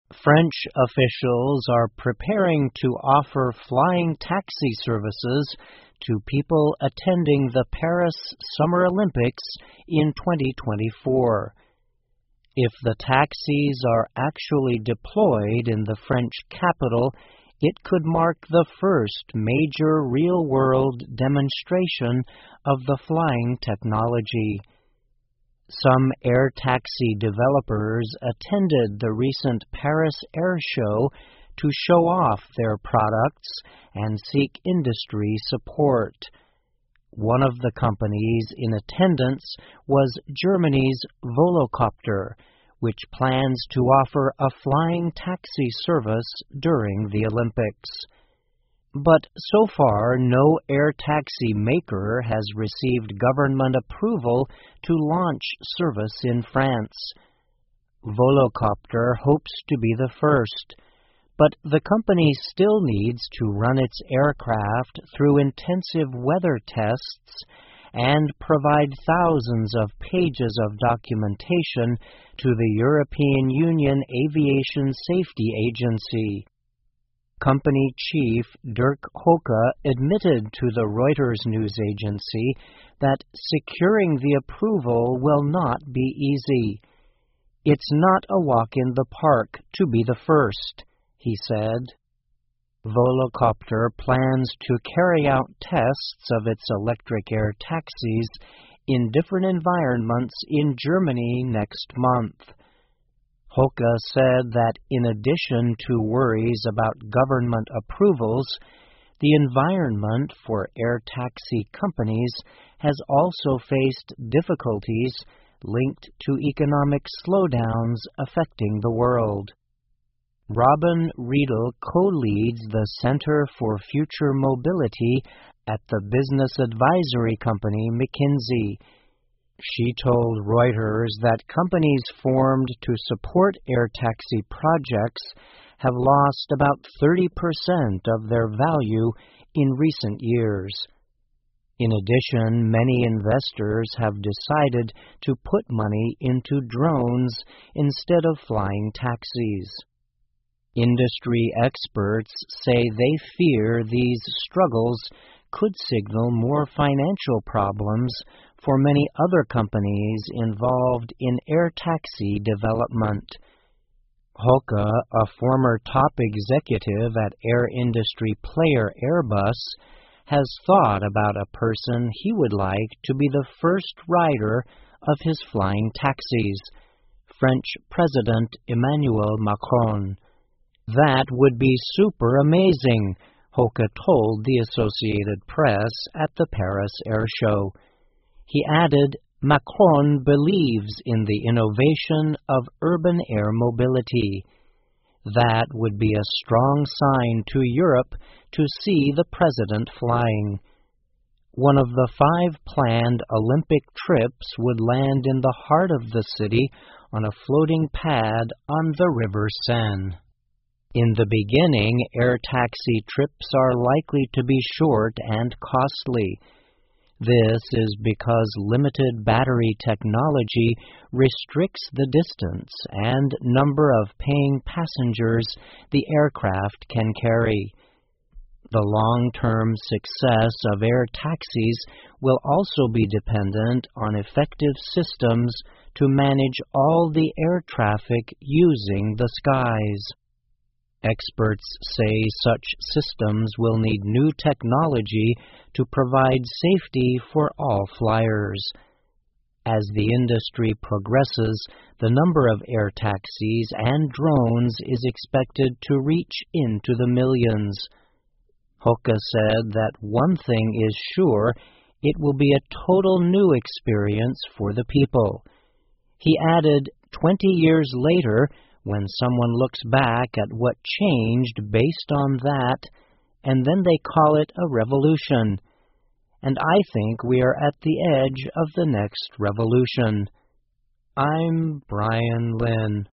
French officials are preparing to offer flying taxi services to people attending the Paris Summer Olympics in 2024. If the taxis are actually deployed in the French capital, it could mark the first major real-world demonstration of the flying technology. Some air taxi developers attended the recent Paris Air Show to show off their products and seek industry support. One of the companies in attendance was Germany's Volocopter, which plans to offer a flying taxi service during the Olympics. But so far, no air taxi maker has received government approval to launch service in France. Volocopter hopes to be the first, but the company still needs to run its aircraft through intensive weather tests and provide thousands of pages of documentation to the European Union Aviation Safety Agency. Company chief Dirk Hoeke admitted to the Reuters news agency that securing the approval will not be easy. "It's not a walk in the park to be the first," he said. Volocopter plans to carry out tests of its electric air taxis in different environments in Germany next month. Hoeke said that in addition to worries about government approvals, the environment for air taxi companies has also faced difficulties linked to economic slowdowns affecting the world. Robin Riedel co-leads the Center for Future Mobility at the business advisory company McKinsey. She told Reuters that companies formed to support air taxi projects have lost about 30% of their value in recent years. In addition, many investors have decided to put money into drones instead of flying taxis. Industry experts say they fear these struggles could signal more financial problems for many other companies involved in air taxi development. Hoeke, a former top executive at air industry player Airbus, has thought about a person he would like to be the first rider of his flying taxis, French President Emmanuel Macron. "That would be super amazing," Hoeke told the Associated Press at the Paris Air Show. He added, "Macron believes in the innovation of urban air mobility. That would be a strong sign to Europe to see the president flying." One of the 5 planned Olympic trips would land in the heart of the city on a floating pad on the River Seine. In the beginning, air taxi trips are likely to be short and costly. This is because limited battery technology restricts the distance and number of paying passengers the aircraft can carry. The long-term success of air taxis will also be dependent on effective systems to manage all the air traffic using the skies. Experts say such systems will need new technology to provide safety for all flyers. As the industry progresses, the number of air taxis and drones is expected to reach into the millions. Hoeke said that one thing is sure, it will be a total new experience for the people. He added, 20 years later, when someone looks back at what changed based on that, and then they call it a revolution. And I think we are at the edge of the next revolution. I'm Brian Lynn.